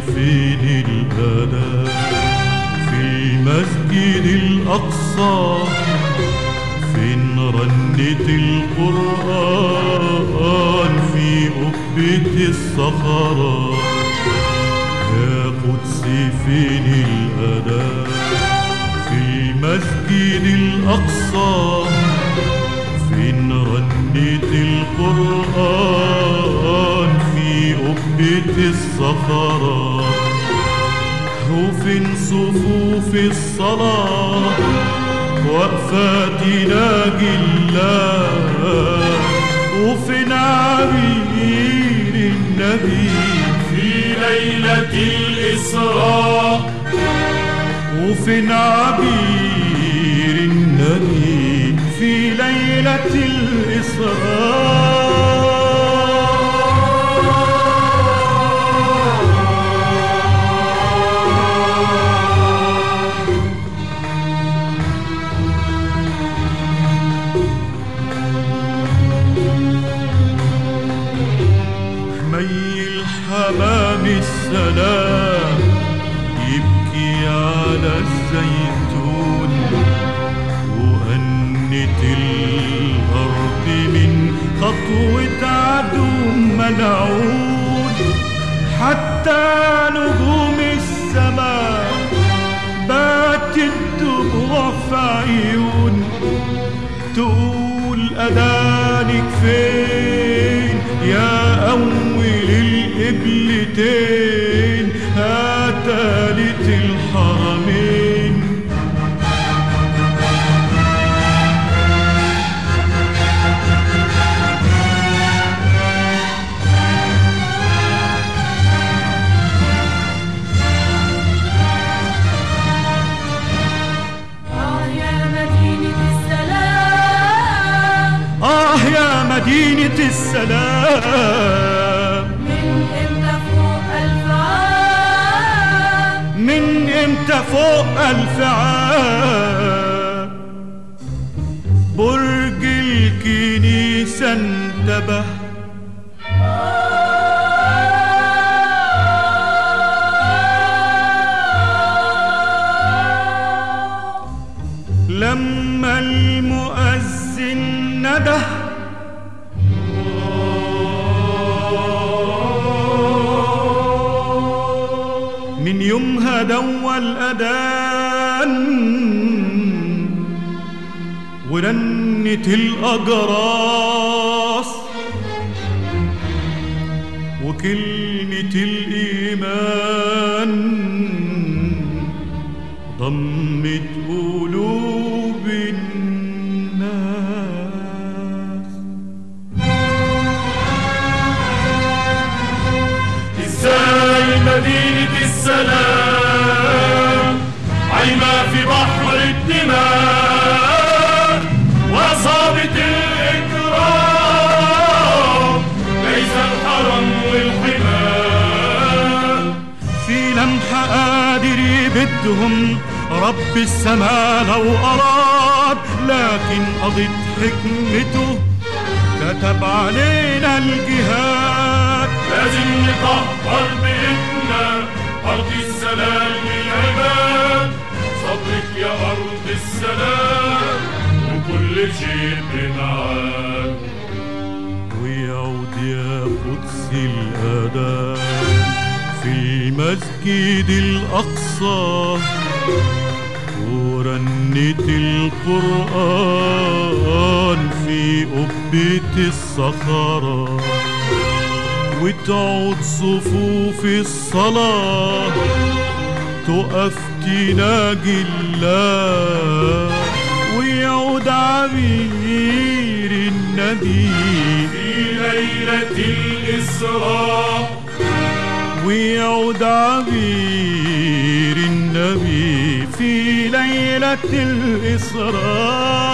فين الأذان في المسجد الأقصى، فين رنة القرآن في قبة الصخرة، يا قدسي فين الأذان في المسجد الأقصى، فين رنة القرآن في قبة الصخرة، وفين صفوف الصلاة واقفة تناجي الله، وفين عبير النبي في ليلة الإسراء، وفين عبير النبي في ليلة الإسراء. حمام السلام يبكي على الزيتون، وأنت الأرض من خطوة عدو ملعون، حتى نجوم السماء باتت دموع في عيون، تقول أذانك فين يا أول القبلتين، هاتالت الحرمين. يا مدينة السلام، يا مدينة السلام، من امتى فوق 1000 عام، برج الكنيسة انتبه، لما المؤذن نده، من يومها دوى الأذان ورنت الأجراس، وكلمة الإيمان ضمت قلوب الناس. ازاي مدينة السلام عايمة في بحر الدماء وعصابة الإكرام، ليس الحرم والحماة، في لمحة قادر يبدهم رب السماء لو أراد، لكن قضت حكمته كتب علينا الجهاد. لازم نطهر بإيدنا أرض السلام للعباد، صبرك يا أرض السلام وكل شيء بمعاد. ويعود يا قدس الأذان في المسجد الأقصى، ورنة القرآن في قبة الصخرة، وتعود صفوف الصلاة تقف تناجي الله، ويعود عبير النبي في ليلة الإسراء، ويعود عبير النبي في ليلة الإسراء.